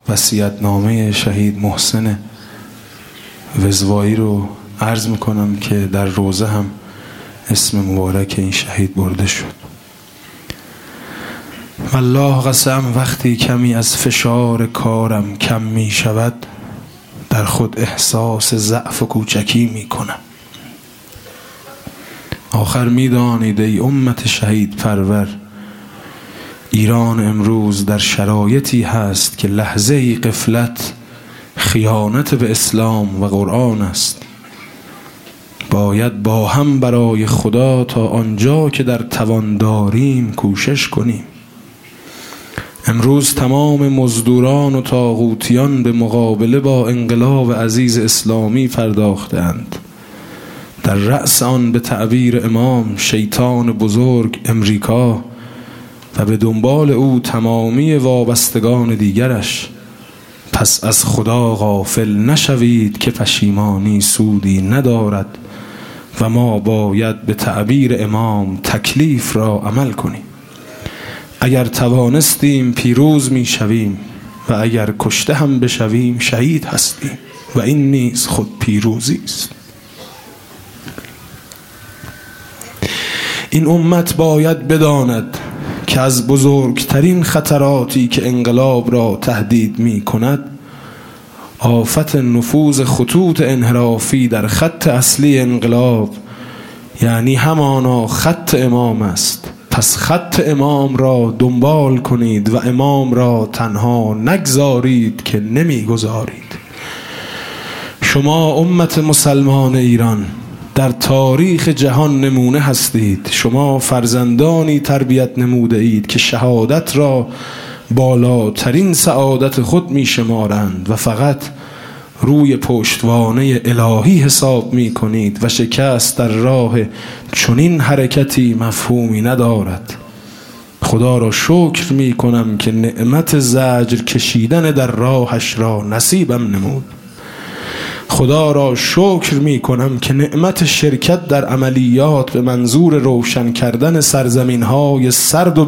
وصیت‌نامه شهید محسن وزوایی رو عرض میکنم که در روزه هم اسم مبارک این شهید برده شد. والله قسم وقتی کمی از فشار کارم کم می شود، در خود احساس ضعف و کوچکی می کنم. آخر می دانید ای امت شهید پرور، ایران امروز در شرایطی هست که لحظه غفلت خیانت به اسلام و قرآن است. باید با هم برای خدا تا آنجا که در توان داریم کوشش کنیم. امروز تمام مزدوران و طاغوتیان به مقابله با انقلاب عزیز اسلامی پرداختند. در رأس آن به تعبیر امام شیطان بزرگ امریکا و به دنبال او تمامی وابستگان دیگرش. پس از خدا غافل نشوید که پشیمانی سودی ندارد و ما باید به تعبیر امام تکلیف را عمل کنیم. اگر توانستیم پیروز می شویم و اگر کشته هم بشویم شهید هستیم و این نیز خود پیروزی است. این امت باید بداند که از بزرگترین خطراتی که انقلاب را تهدید می کند آفت نفوذ خطوط انحرافی در خط اصلی انقلاب، یعنی همانا خط امام است. پس خط امام را دنبال کنید و امام را تنها نگذارید که نمیگذارید. شما امت مسلمان ایران در تاریخ جهان نمونه هستید. شما فرزندانی تربیت نموده اید که شهادت را بالاترین سعادت خود می شمارند و فقط روی پشتوانه الهی حساب می کنید و شکست در راه چنین حرکتی مفهومی ندارد. خدا را شکر می کنم که نعمت زجر کشیدن در راهش را نصیبم نمود. خدا را شکر می کنم که نعمت شرکت در عملیات به منظور روشن کردن سرزمین‌های سرد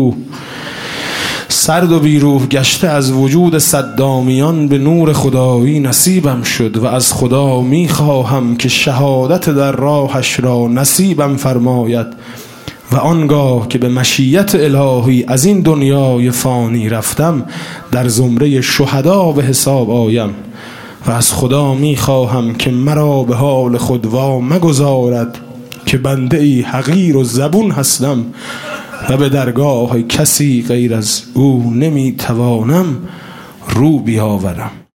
و بیروح گشته از وجود صدامیان به نور خدایی نصیبم شد و از خدا می خواهم که شهادت در راهش را نصیبم فرماید و آنگاه که به مشیت الهی از این دنیای فانی رفتم در زمره شهدا به حساب آیم. و از خدا می خواهم که مرا به حال خود وا مگذارد که بنده ای حقیر و زبون هستم و به درگاه کسی غیر از او نمی توانم رو بیاورم.